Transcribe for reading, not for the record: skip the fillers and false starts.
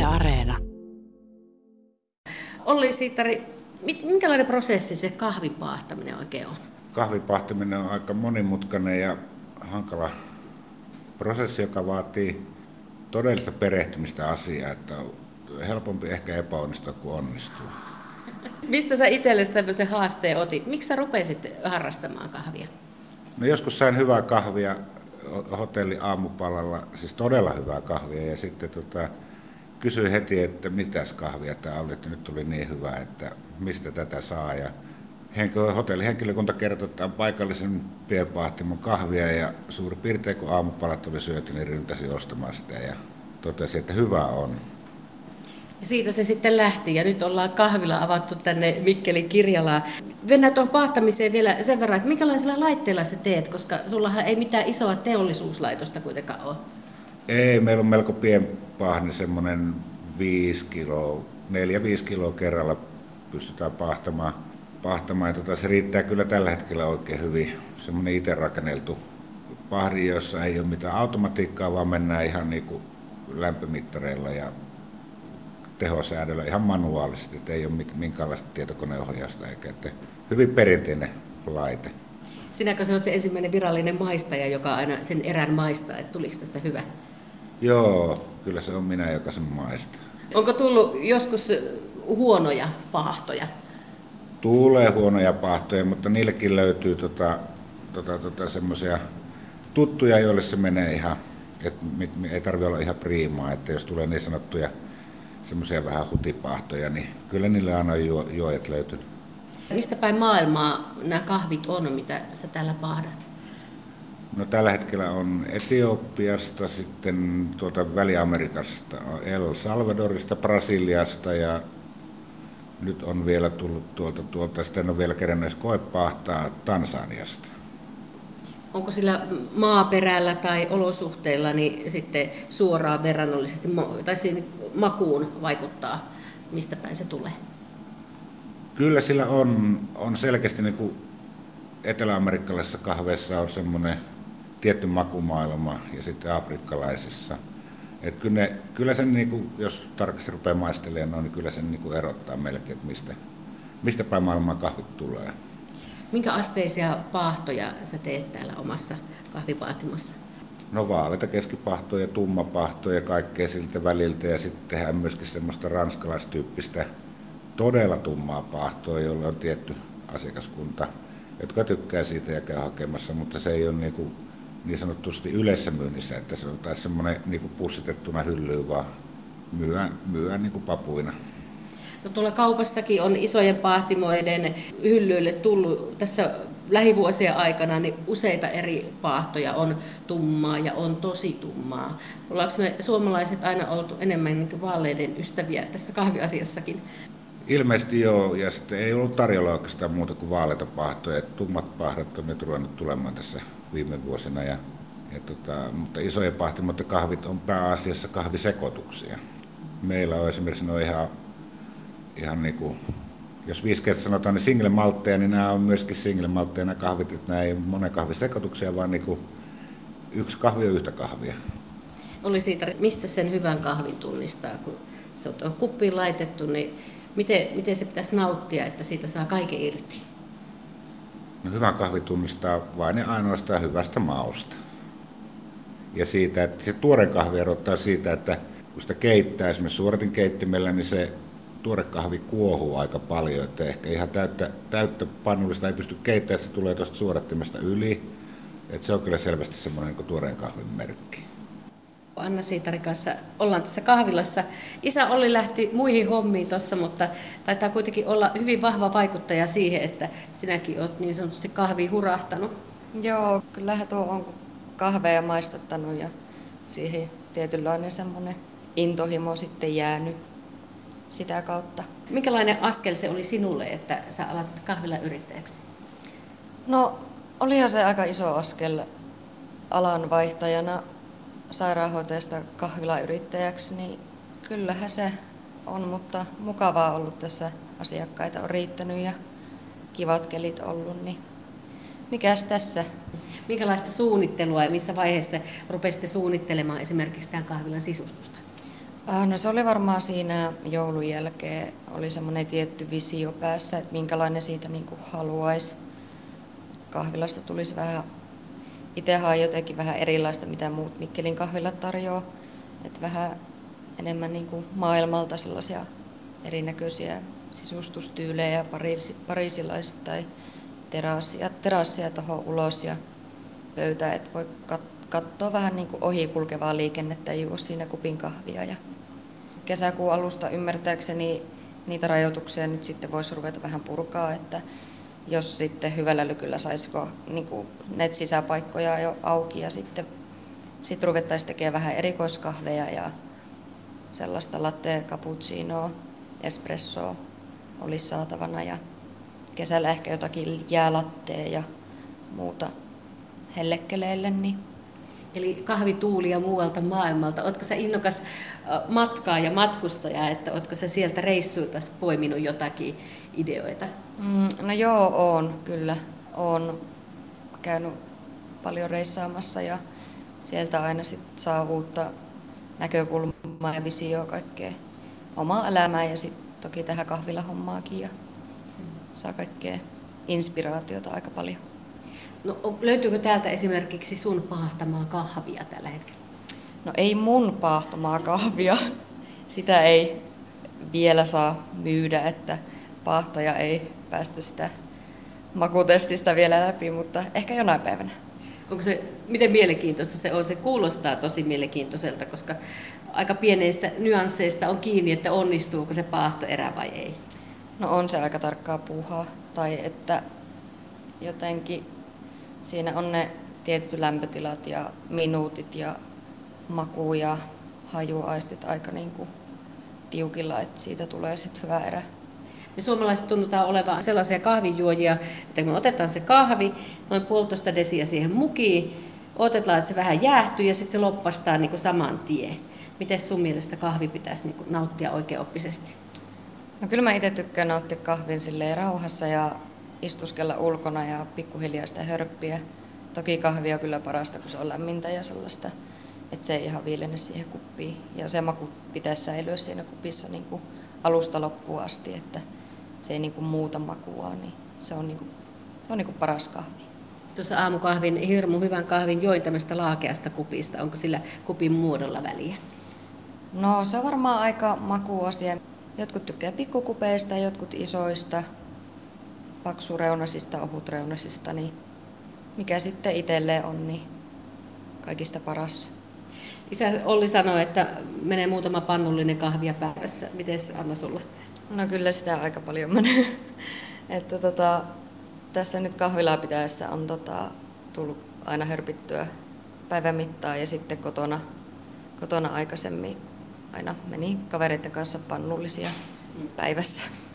Areena. Olli Siittari, minkälainen prosessi se kahvin paahtaminen oikein on? Kahvin paahtaminen on aika monimutkainen ja hankala prosessi, joka vaatii todellista perehtymistä asiaan, että on helpompi ehkä epäonnistua kuin onnistua. Mistä sä itsellesi tämmöisen haasteen otit? Miksi sä rupesit harrastamaan kahvia? No joskus sain hyvää kahvia hotelli aamupalalla, siis todella hyvää kahvia, ja sitten kysyin heti, että mitäs kahvia tämä oli, että nyt tuli niin hyvä, että mistä tätä saa. Ja hotellihenkilökunta kertoi, että on paikallisen pienpaahtimon kahvia, ja suurin piirtein kun aamupalat oli syöty, niin ryntäsi ostamaan sitä ja totesi, että hyvä on. Ja siitä se sitten lähti, ja nyt ollaan kahvila avattu tänne Mikkelin Kirjalaan. Mennään tuohon paahtamiseen vielä sen verran, että minkälaisilla laitteilla sä teet, koska sullahan ei mitään isoa teollisuuslaitosta kuitenkaan ole. Ei, meillä on melko pienpaahni, semmoinen 5 kiloa, 4-5 kiloa kerralla pystytään paahtamaan. Se riittää kyllä tällä hetkellä oikein hyvin. Semmoinen itse rakenneltu pahdi, jossa ei ole mitään automatiikkaa, vaan mennään ihan niin kuin lämpömittareilla ja tehosäädöllä ihan manuaalisesti, että ei ole minkäänlaista tietokoneohjausta eikä, että hyvin perinteinen laite. Sinäkö se olet se ensimmäinen virallinen maistaja, joka aina sen erän maistaa, että tuliko tästä hyvä? Joo, kyllä se on minä, joka sen maistaa. Onko tullut joskus huonoja paahtoja? Tulee huonoja paahtoja, mutta niillekin löytyy semmoisia tuttuja, joille se menee ihan, että ei tarvitse olla ihan priimaa, että jos tulee niin sanottuja semmoisia vähän hutipaahtoja, niin kyllä niille aina on juojat löytynyt. Mistä päin maailmaa nämä kahvit on, mitä sä täällä paahdat? No tällä hetkellä on Etiopiasta, sitten tuolta Väli-Amerikasta, El Salvadorista, Brasiliasta ja nyt on vielä tullut tuolta sitten on vielä kerännyt koepaahtaa Tansaniasta. Onko sillä maaperällä tai olosuhteilla niin sitten suoraan verrannollisesti, tai siinä makuun vaikuttaa, mistä päin se tulee? Kyllä sillä on selkeästi niin kuin etelä-amerikkalaisissa kahveissa on semmoinen tietty makumaailma ja sitten afrikkalaisissa. Että kyllä sen, niin kuin, jos tarkasti rupeaa maistelemaan, niin kyllä sen niin kuin erottaa melkein, että mistä päin maailmaa kahvit tulee. Minkä asteisia paahtoja sä teet täällä omassa kahvipaahtimassa? No vaaleita keskipahtoja, tummapahtoja ja kaikkea siltä väliltä. Ja sitten tehdään myöskin semmoista ranskalaistyyppistä todella tummaa paahtoa, jolla on tietty asiakaskunta, jotka tykkää siitä ja käy hakemassa, mutta se ei ole niin sanotusti yleisessä myynnissä, että se on taas semmoinen niin pussitettuna hyllyyn, vaan myyään niin kuin papuina. No tuolla kaupassakin on isojen paahtimoiden hyllyille tullut tässä lähivuosien aikana niin useita eri paahtoja, on tummaa ja on tosi tummaa. Ollaanko me suomalaiset aina oltu enemmän niin vaaleiden ystäviä tässä kahviasiassakin? Ilmeisesti joo, ja sitten ei ollut tarjolla oikeastaan muuta kuin vaaleita paahtoja. Tummat paahdat on nyt ruvennut tulemaan tässä viime vuosina, mutta isojen pahtimoiden kahvit on pääasiassa kahvisekoituksia. Meillä on esimerkiksi ihan niin kuin, jos 5 kertaa sanotaan, niin single maltteja, niin nämä on myöskin single maltteja nämä kahvit, että nämä ei ole monen kahvisekoituksia, vaan niin kuin yksi kahvi on yhtä kahvia. Olli Siittari, mistä sen hyvän kahvin tunnistaa, kun se on kuppiin laitettu, niin miten se pitäisi nauttia, että siitä saa kaiken irti? No, hyvän kahvi tunnistaa vain ja ainoastaan hyvästä mausta. Ja siitä, että se tuore kahvi erottaa siitä, että kun sitä keittää esimerkiksi suodatinkeittimellä, niin se tuore kahvi kuohuu aika paljon, että ehkä ihan täyttä pannullista ei pysty keittämään, se tulee tuosta suodattimesta yli. Että se on kyllä selvästi semmoinen niin tuoreen kahvin merkki. Anna Siittarin kanssa ollaan tässä kahvilassa. Isä Olli lähti muihin hommiin tuossa, mutta taitaa kuitenkin olla hyvin vahva vaikuttaja siihen, että sinäkin olet niin sanotusti kahviin hurahtanut. Joo, kyllähän tuo on kahveja maistattanut ja siihen tietynlainen semmoinen intohimo sitten jäänyt sitä kautta. Minkälainen askel se oli sinulle, että sä alat kahvilayrittäjäksi? No, olihan se aika iso askel alanvaihtajana sairaanhoitajasta kahvilayrittäjäksi, niin kyllähän se on, mutta mukavaa ollut tässä. Asiakkaita on riittänyt ja kivat kelit ollut, niin mikäs tässä? Minkälaista suunnittelua ja missä vaiheessa rupesitte suunnittelemaan esimerkiksi tämän kahvilan sisustusta? No se oli varmaan siinä joulun jälkeen, oli semmoinen tietty visio päässä, että minkälainen siitä niin kuin haluaisi. Kahvilasta tulisi vähän, itse haen jotenkin vähän erilaista, mitä muut Mikkelin kahvilat tarjoaa. Että vähän enemmän niin kuin maailmalta sellaisia erinäköisiä sisustustyylejä, pariisilaista tai terassia tuohon ulos ja pöytä, että voi katsoa vähän niin kuin ohi kulkevaa liikennettä ja juo siinä kupin kahvia. Ja kesäkuun alusta ymmärtääkseni niitä rajoituksia nyt sitten voisi ruveta vähän purkaa, että jos sitten hyvällä lykyllä saisiko niin kuin sisäpaikkoja jo auki ja sitten ruvettaisiin tekemään vähän erikoiskahveja ja sellaista latte, cappuccinoa, espressoa olisi saatavana ja kesällä ehkä jotakin jäälattea ja muuta hellekkeleille. Niin. Eli kahvituulia muualta maailmalta. Oletko sä innokas matkaa ja matkustaja, että oletko sä sieltä reissuilta poiminut jotakin ideoita? No joo, oon kyllä. Oon käynyt paljon reissaamassa ja sieltä aina sit saa uutta näkökulmaa ja visioa kaikkea omaa elämää ja sitten toki tähän kahvilahommaakin ja saa kaikkea inspiraatiota aika paljon. No, löytyykö täältä esimerkiksi sun paahtamaa kahvia tällä hetkellä? No ei mun paahtamaa kahvia. Sitä ei vielä saa myydä, että paahtaja ei päästä sitä makutestistä vielä läpi, mutta ehkä jonain päivänä. Onko se, miten mielenkiintoista se on? Se kuulostaa tosi mielenkiintoiselta, koska aika pieneistä nyansseista on kiinni, että onnistuuko se paahtoerä vai ei. No on se aika tarkkaa puuhaa. Tai että jotenkin siinä on ne tietyt lämpötilat ja minuutit ja maku- ja hajuaistit aika niin kuin tiukilla, että siitä tulee sitten hyvä erä. Me suomalaiset tunnutaan olevan sellaisia kahvinjuojia, että kun me otetaan se kahvi, noin 1,5 desiä siihen mukiin, otetaan, että se vähän jäähtyy ja sitten se loppastaa niin kuin saman tien. Miten sun mielestä kahvi pitäisi niin kuin nauttia oikeaoppisesti? No kyllä mä itse tykkään nauttia kahvin silleen rauhassa ja istuskella ulkona ja pikkuhiljaa sitä hörppiä. Toki kahvia on kyllä parasta, kun se on lämmintä ja sellaista, että se ei ihan viilene siihen kuppiin. Ja se maku pitäisi säilyä siinä kupissa niin kuin alusta loppuun asti, että se ei niin kuin muuta makua, niin se on, niin kuin paras kahvi. Tuossa aamukahvin, hirmu hyvän kahvin join tämmöistä laakeasta kupista. Onko sillä kupin muodolla väliä? No se on varmaan aika makuasia. Jotkut tykkää pikkukupeista, jotkut isoista, paksureunasista, ohutreunasista, niin mikä sitten itselleen on niin kaikista paras. Isä Olli sanoi, että menee muutama pannullinen kahvia päivässä. Miten Anna sulla? No kyllä sitä aika paljon menee. Että tässä nyt kahvilaa pitäessä on tullut aina hörpittyä päivän mittaan ja sitten kotona aikaisemmin aina meni kavereiden kanssa pannullisia päivässä.